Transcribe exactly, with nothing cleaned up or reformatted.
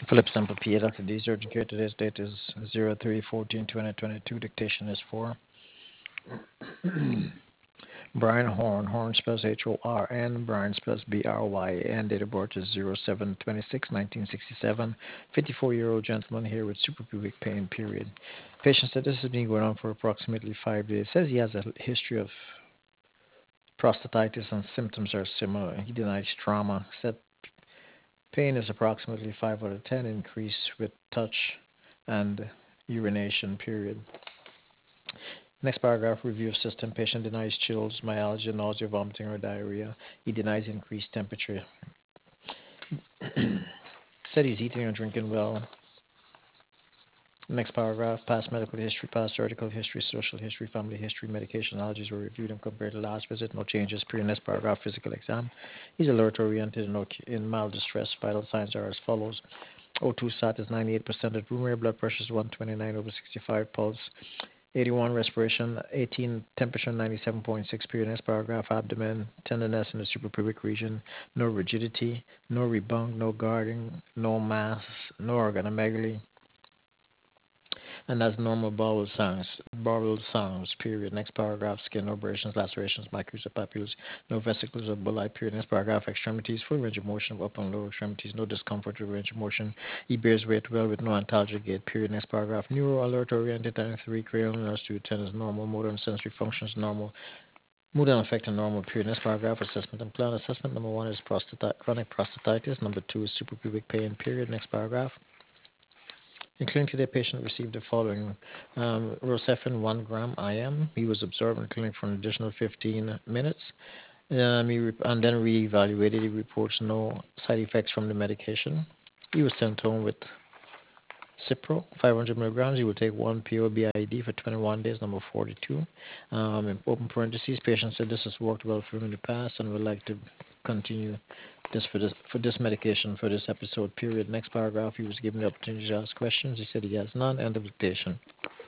Philip Semper P. Doctor D. Surgeon Care. Today's date is zero three fourteen twenty twenty-two. Dictation is for Brian Horn. Horn spells H O R N. Brian spells B R Y N. Date of birth is zero seven twenty-six nineteen sixty-seven. fifty-four-year-old gentleman here with suprapubic pain, period. Patient said this has been going on for approximately five days. Says he has a history of prostatitis and symptoms are similar. He denies trauma. Said pain is approximately five out of ten, increase with touch and urination, period. Next paragraph, review of system. Patient denies chills, myalgia, nausea, vomiting, or diarrhea. He denies increased temperature. Said he's eating and drinking well. Next paragraph, past medical history, past surgical history, social history, family history, medication, allergies were reviewed and compared to last visit. No changes. Period. Next paragraph, physical exam. He's alert oriented and in mild distress. Vital signs are as follows. O two sat is ninety-eight percent at room air. Blood pressure is one twenty-nine over sixty-five. Pulse eighty-one, respiration eighteen, temperature ninety-seven point six. Period. Next paragraph, abdomen, tenderness in the suprapubic region. No rigidity, no rebung, no guarding, no mass, no organomegaly. And that's normal bowel sounds, bowel sounds, period. Next paragraph, skin abrasions, lacerations, micros or papules, no vesicles or bulli, period. Next paragraph, extremities, full range of motion of upper and lower extremities, no discomfort or range of motion. He bears weight well with no antalgia gait, period. Next paragraph, neuro alert oriented, three cranial nerves to ten is normal, motor and sensory functions normal. Mood and affect are normal, period. Next paragraph, assessment and plan. Assessment number one is prostati- chronic prostatitis. Number two is suprapubic pain, period. Next paragraph. In clinic today, patient received the following. Um, Rocephin one gram I M. He was observed in clinic for an additional fifteen minutes. Um, he re- and then re-evaluated. He reports no side effects from the medication. He was sent home with Cipro, five hundred milligrams. He will take one P O B I D for twenty-one days, number forty-two. Um, in open parentheses, patient said this has worked well for him in the past and would like to continue this for this for this medication for this episode, period. Next paragraph, he was given the opportunity to ask questions. He said he has none. End of dictation.